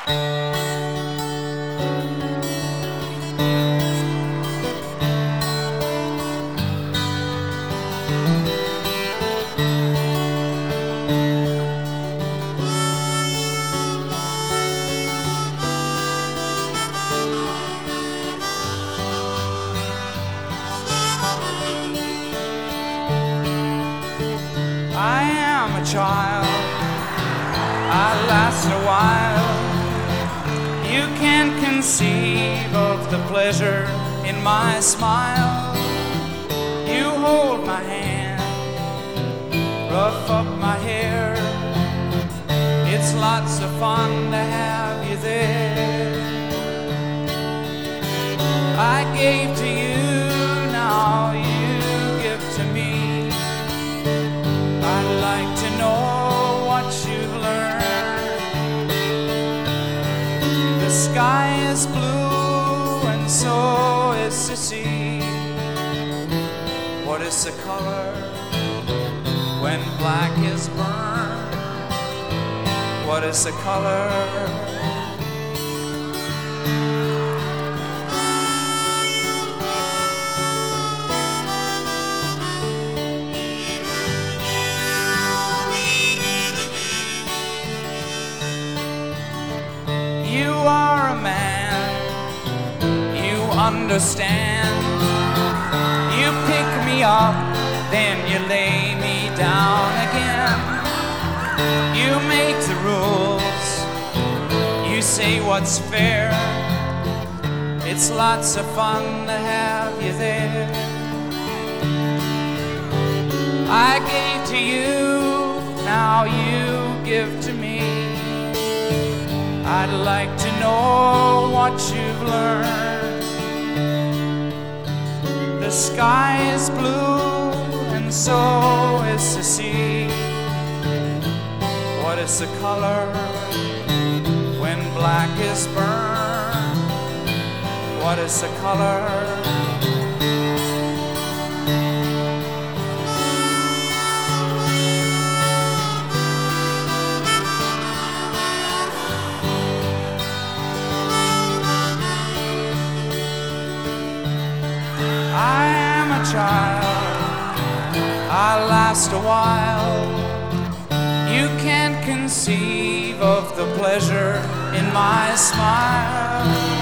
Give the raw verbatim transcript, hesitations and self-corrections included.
I am a child, I last a while. You can't conceive of the pleasure in my smile. You hold my hand, rough up my hair. It's lots of fun to have you there. I gave to you, now you give to me. I'd like to know what you've learned. The sky is blue and so is the sea. What is the color when black is burned? What is the color? You are a man, you understand. You pick me up, then you lay me down again. You make the rules, you say what's fair. It's lots of fun to have you there. I gave to you, now you give to me. I'd like to know what you've learned. The sky is blue and so is the sea. What is the color when black is burned? What is the color? I am a child, I last a while. You can't conceive of the pleasure in my smile.